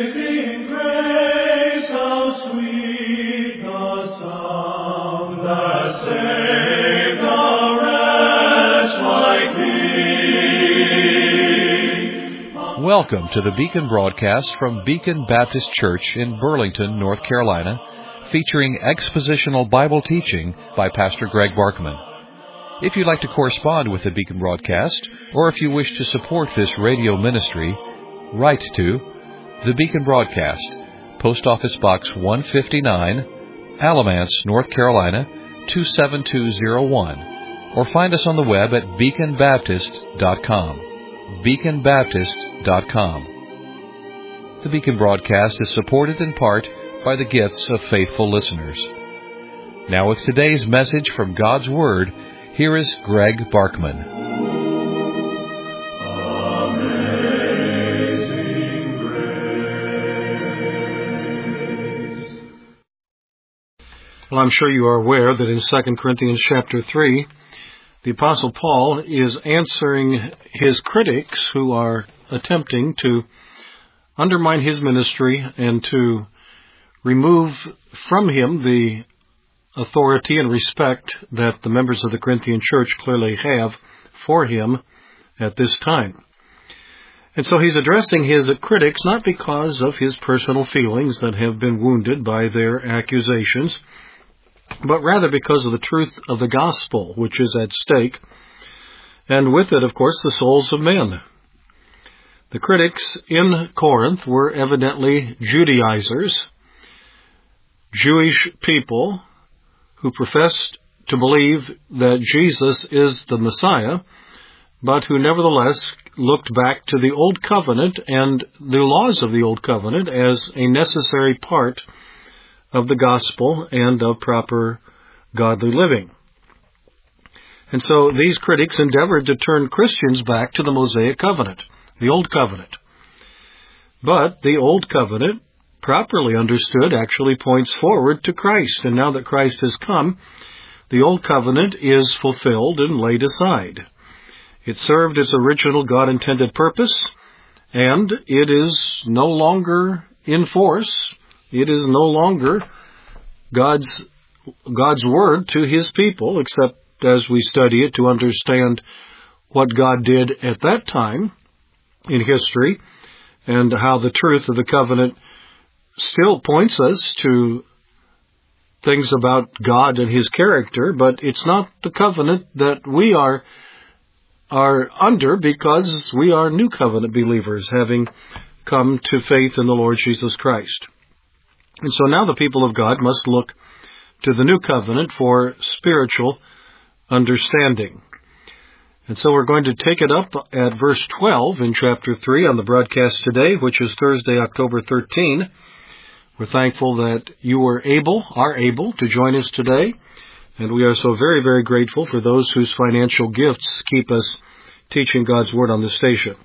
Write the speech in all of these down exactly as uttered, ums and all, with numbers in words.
Amazing grace, how sweet the sound that saved a wretch like me. Welcome to the Beacon broadcast from Beacon Baptist Church in Burlington, North Carolina, featuring expositional Bible teaching by Pastor Greg Barkman. If you'd like to correspond with the Beacon broadcast, or if you wish to support this radio ministry, write to the Beacon Broadcast, Post Office Box one fifty-nine, Alamance, North Carolina, two seven two zero one, or find us on the web at beacon baptist dot com. beacon baptist dot com. The Beacon Broadcast is supported in part by the gifts of faithful listeners. Now with today's message from God's Word, here is Greg Barkman. Amazing grace. Well, I'm sure you are aware that in Second Corinthians chapter three, the Apostle Paul is answering his critics who are attempting to undermine his ministry and to remove from him the authority and respect that the members of the Corinthian church clearly have for him at this time. And so he's addressing his critics not because of his personal feelings that have been wounded by their accusations, but rather because of the truth of the gospel, which is at stake, and with it, of course, the souls of men. The critics in Corinth were evidently Judaizers, Jewish people who professed to believe that Jesus is the Messiah, but who nevertheless looked back to the Old Covenant and the laws of the Old Covenant as a necessary part of the gospel and of proper godly living. And so these critics endeavored to turn Christians back to the Mosaic Covenant, the Old Covenant. But the Old Covenant, properly understood, actually points forward to Christ. And now that Christ has come, the Old Covenant is fulfilled and laid aside. It served its original God-intended purpose, and it is no longer in force. It is no longer God's God's word to His people, except as we study it to understand what God did at that time in history and how the truth of the covenant still points us to things about God and His character, but it's not the covenant that we are are under because we are new covenant believers, having come to faith in the Lord Jesus Christ. And so now the people of God must look to the new covenant for spiritual understanding. And so we're going to take it up at verse twelve in chapter three on the broadcast today, which is Thursday, October thirteenth. We're thankful that you were able, are able to join us today, and we are so very, very grateful for those whose financial gifts keep us teaching God's Word on the station.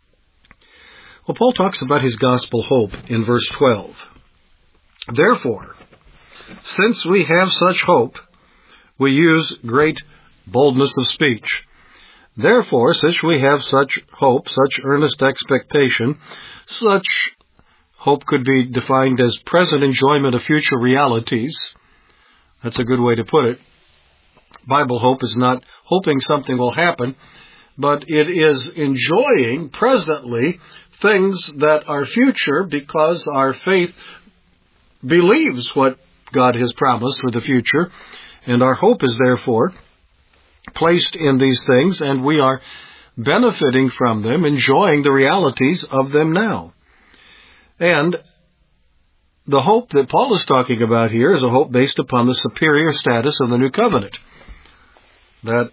Well, Paul talks about his gospel hope in verse twelve. Therefore, since we have such hope, we use great boldness of speech. Therefore, since we have such hope, such earnest expectation, such hope could be defined as present enjoyment of future realities. That's a good way to put it. Bible hope is not hoping something will happen, but it is enjoying presently things that are future because our faith believes what God has promised for the future, and our hope is therefore placed in these things, and we are benefiting from them, enjoying the realities of them now. And the hope that Paul is talking about here is a hope based upon the superior status of the new covenant. That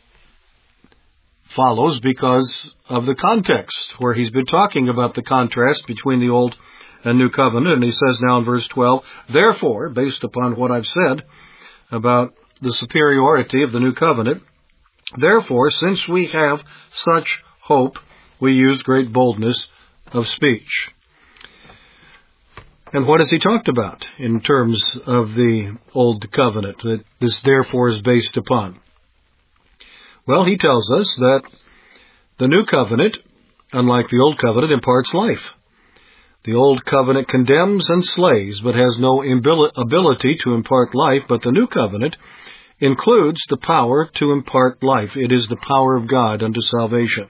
follows because of the context, where he's been talking about the contrast between the old and new covenant. And he says now in verse twelve, therefore, based upon what I've said about the superiority of the new covenant, therefore, since we have such hope, we use great boldness of speech. And what has he talked about in terms of the Old Covenant that this therefore is based upon? Well, he tells us that the New Covenant, unlike the Old Covenant, imparts life. The old covenant condemns and slays, but has no ability to impart life, but the new covenant includes the power to impart life. It is the power of God unto salvation.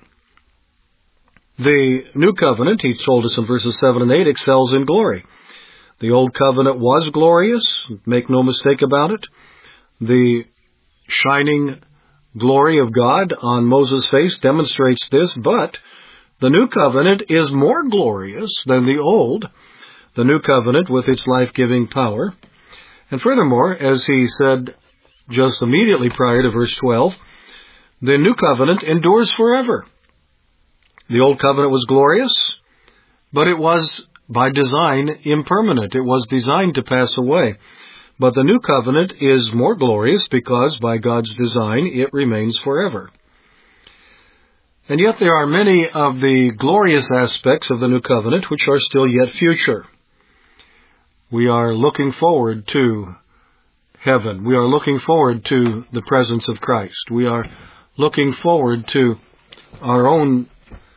The new covenant, he told us in verses seven and eight, excels in glory. The old covenant was glorious, make no mistake about it. The shining glory of God on Moses' face demonstrates this, but the new covenant is more glorious than the old, the new covenant with its life-giving power. And furthermore, as he said just immediately prior to verse twelve, the new covenant endures forever. The old covenant was glorious, but it was by design impermanent. It was designed to pass away. But the new covenant is more glorious because by God's design it remains forever. And yet there are many of the glorious aspects of the new covenant which are still yet future. We are looking forward to heaven. We are looking forward to the presence of Christ. We are looking forward to our own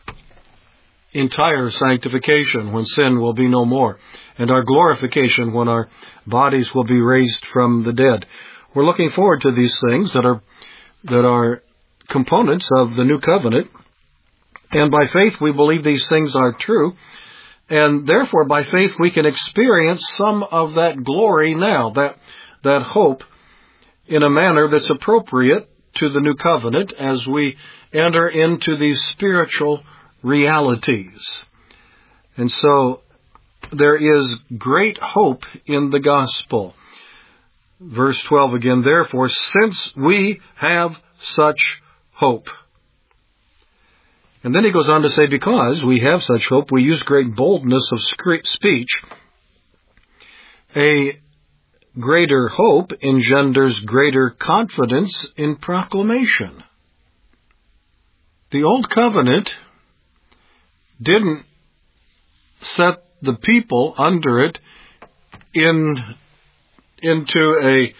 entire sanctification when sin will be no more, and our glorification when our bodies will be raised from the dead. We're looking forward to these things that are that are components of the new covenant, and by faith we believe these things are true, and therefore by faith we can experience some of that glory now, that that hope, in a manner that's appropriate to the new covenant as we enter into these spiritual realities. And so there is great hope in the gospel. Verse twelve again, therefore, since we have such hope. And then he goes on to say, because we have such hope, we use great boldness of speech. A greater hope engenders greater confidence in proclamation. The old covenant didn't set the people under it in into a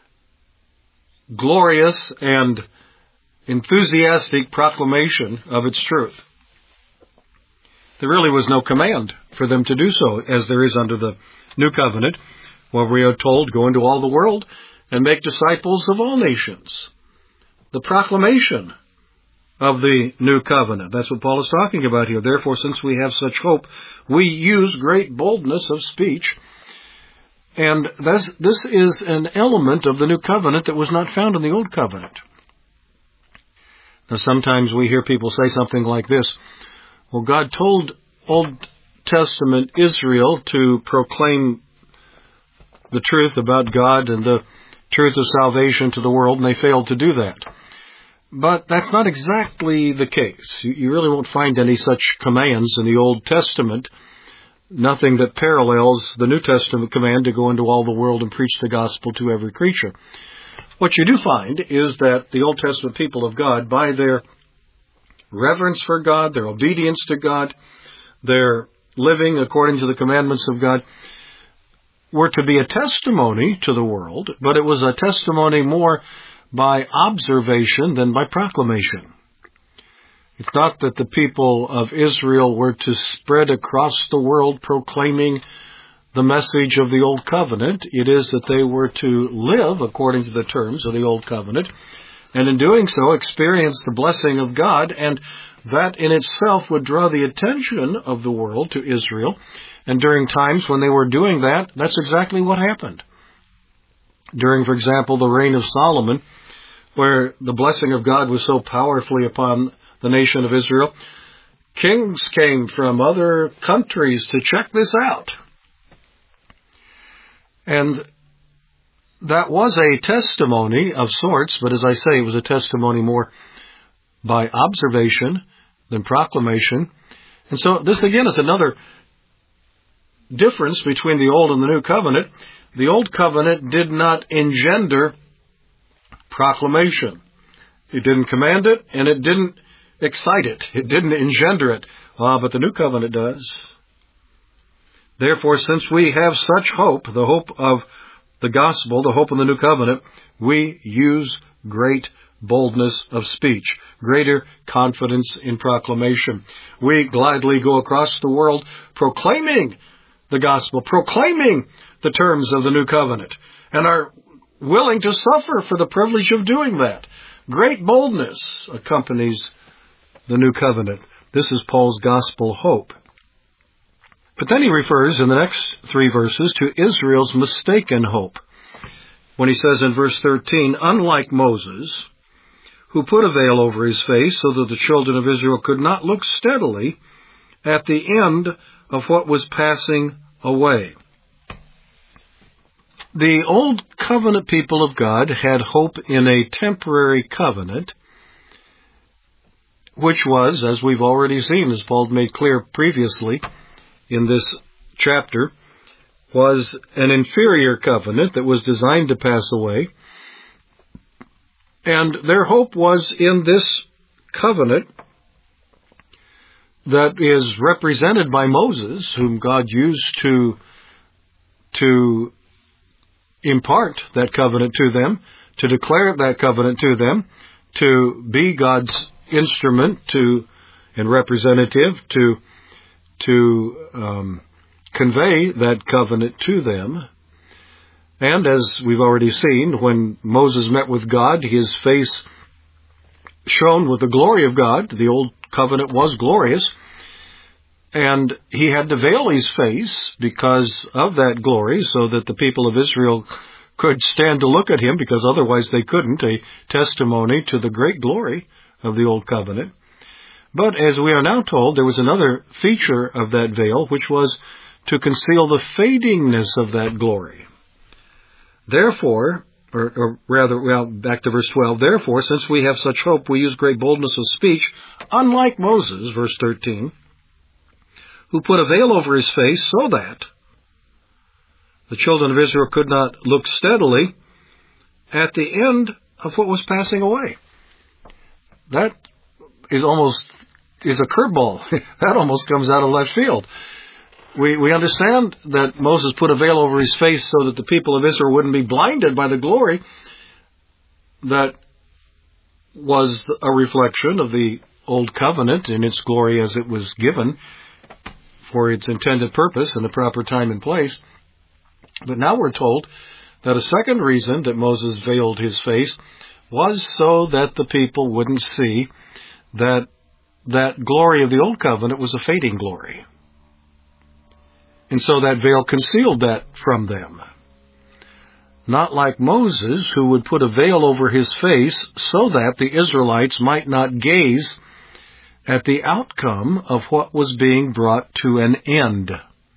glorious and enthusiastic proclamation of its truth. There really was no command for them to do so, as there is under the new covenant, where we are told, go into all the world and make disciples of all nations. The proclamation of the new covenant. That's what Paul is talking about here. Therefore, since we have such hope, we use great boldness of speech. And this, this is an element of the new covenant that was not found in the old covenant. Now, sometimes we hear people say something like this. Well, God told Old Testament Israel to proclaim the truth about God and the truth of salvation to the world, and they failed to do that. But that's not exactly the case. You really won't find any such commands in the Old Testament, nothing that parallels the New Testament command to go into all the world and preach the gospel to every creature. What you do find is that the Old Testament people of God, by their reverence for God, their obedience to God, their living according to the commandments of God, were to be a testimony to the world, but it was a testimony more by observation than by proclamation. It's not that the people of Israel were to spread across the world proclaiming the message of the Old Covenant. It is that they were to live according to the terms of the Old Covenant, and in doing so experience the blessing of God, and that in itself would draw the attention of the world to Israel. And during times when they were doing that, that's exactly what happened. During, for example, the reign of Solomon, where the blessing of God was so powerfully upon the nation of Israel, kings came from other countries to check this out. And that was a testimony of sorts, but as I say, it was a testimony more by observation than proclamation. And so this again is another difference between the Old and the New Covenant. The Old Covenant did not engender proclamation. It didn't command it, and it didn't excite it. It didn't engender it. Ah, but the New Covenant does. Therefore, since we have such hope, the hope of the gospel, the hope of the New Covenant, we use great boldness of speech, greater confidence in proclamation. We gladly go across the world proclaiming the gospel, proclaiming the terms of the new covenant, and are willing to suffer for the privilege of doing that. Great boldness accompanies the new covenant. This is Paul's gospel hope. But then he refers in the next three verses to Israel's mistaken hope, when he says in verse thirteen, unlike Moses, who put a veil over his face so that the children of Israel could not look steadily at the end of what was passing away. The old covenant people of God had hope in a temporary covenant, which was, as we've already seen, as Paul made clear previously in this chapter, was an inferior covenant that was designed to pass away. And their hope was in this covenant that is represented by Moses, whom God used to, to impart that covenant to them, to declare that covenant to them, to be God's instrument to and representative to to um, convey that covenant to them. And as we've already seen, when Moses met with God, his face shone with the glory of God. The old covenant was glorious, and he had to veil his face because of that glory so that the people of Israel could stand to look at him, because otherwise they couldn't, a testimony to the great glory of the old covenant. But as we are now told, there was another feature of that veil, which was to conceal the fadingness of that glory. Therefore, or, or rather, well, back to verse twelve, therefore, since we have such hope, we use great boldness of speech, unlike Moses, verse thirteen, who put a veil over his face so that the children of Israel could not look steadily at the end of what was passing away. That is almost is a curveball. That almost comes out of left field. We we understand that Moses put a veil over his face so that the people of Israel wouldn't be blinded by the glory that was a reflection of the old covenant in its glory as it was given for its intended purpose in the proper time and place. But now we're told that a second reason that Moses veiled his face was so that the people wouldn't see that that glory of the old covenant was a fading glory. And so that veil concealed that from them. Not like Moses, who would put a veil over his face so that the Israelites might not gaze at the outcome of what was being brought to an end.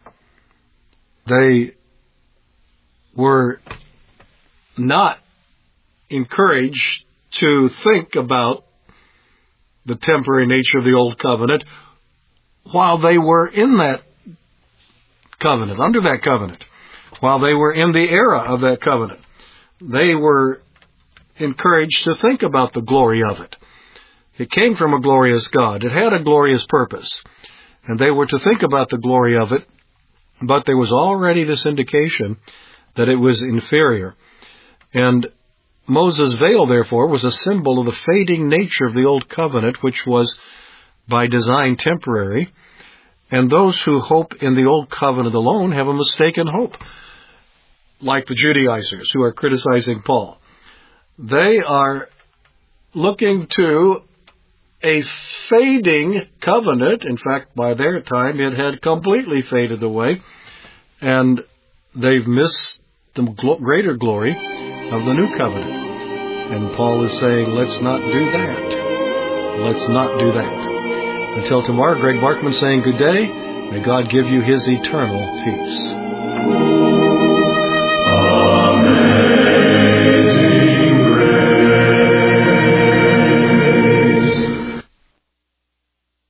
They were not encouraged to think about the temporary nature of the old covenant while they were in that covenant, under that covenant, while they were in the era of that covenant. They were encouraged to think about the glory of it. It came from a glorious God. It had a glorious purpose. And they were to think about the glory of it, but there was already this indication that it was inferior. And Moses' veil, therefore, was a symbol of the fading nature of the old covenant, which was by design temporary. And those who hope in the old covenant alone have a mistaken hope, like the Judaizers who are criticizing Paul. They are looking to a fading covenant. In fact, by their time, it had completely faded away, and they've missed the greater glory of the new covenant. And Paul is saying, let's not do that. Let's not do that. Until tomorrow, Greg Barkman saying good day. May God give you His eternal peace.